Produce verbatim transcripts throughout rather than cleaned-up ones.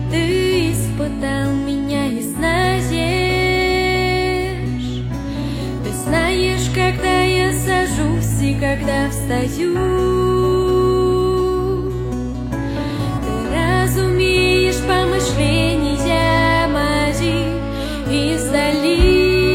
Ты испытал меня и знаешь. Ты знаешь, когда я сажусь и когда встаю. Ты разумеешь помышления мои издали.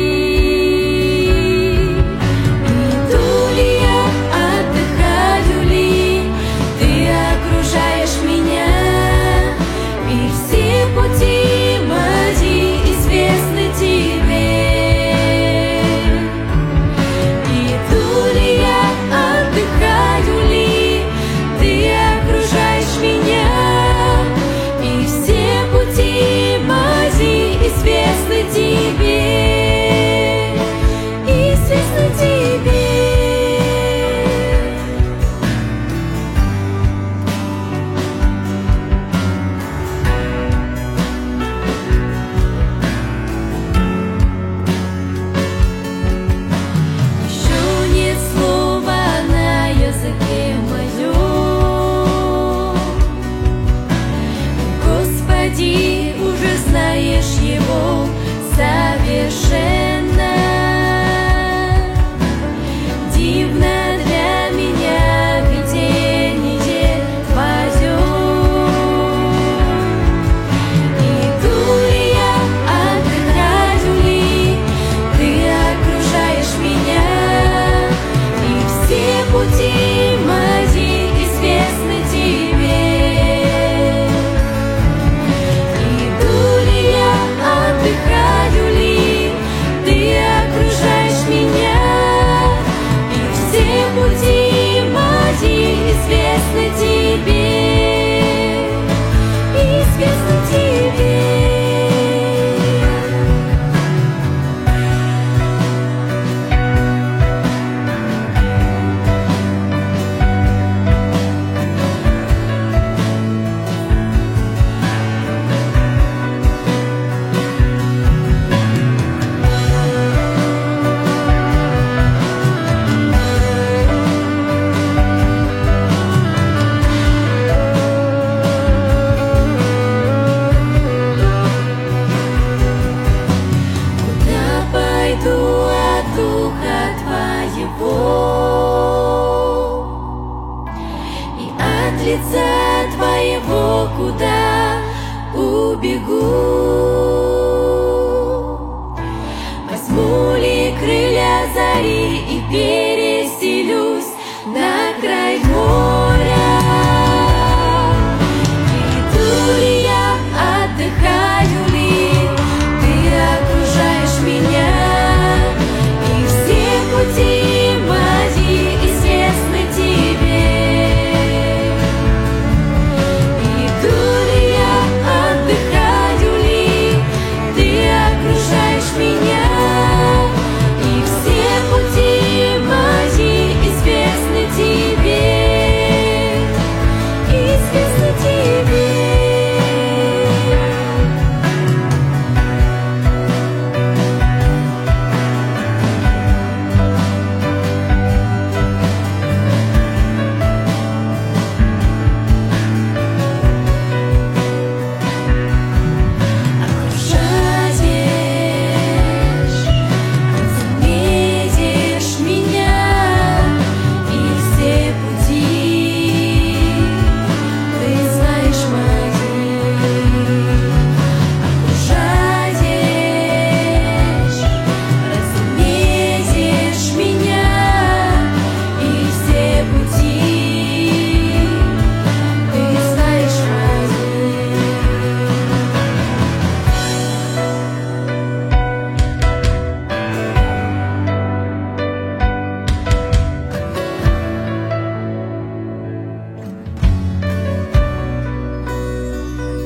Уже знаешь его совершенно. Дивно для меня видение твое. Иду ли я, отдыхаю ли, ты окружаешь меня, и все пути мои известны тебе. Отдыхаю ли, ты окружаешь меня, и все пути мои известны тебе, известны тебе. Пойду от Духа Твоего и от лица Твоего куда убегу? Возьму ли крылья зари и переселюсь на край моря? Иду ли я, отдыхаю ли, ты окружаешь меня, и все пути мои известны тебе. Иду ли я, отдыхаю ли, ты окружаешь меня, и все пути мои известны тебе, известны тебе.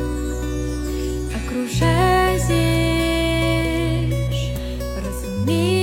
Окружаешь, разумеешь.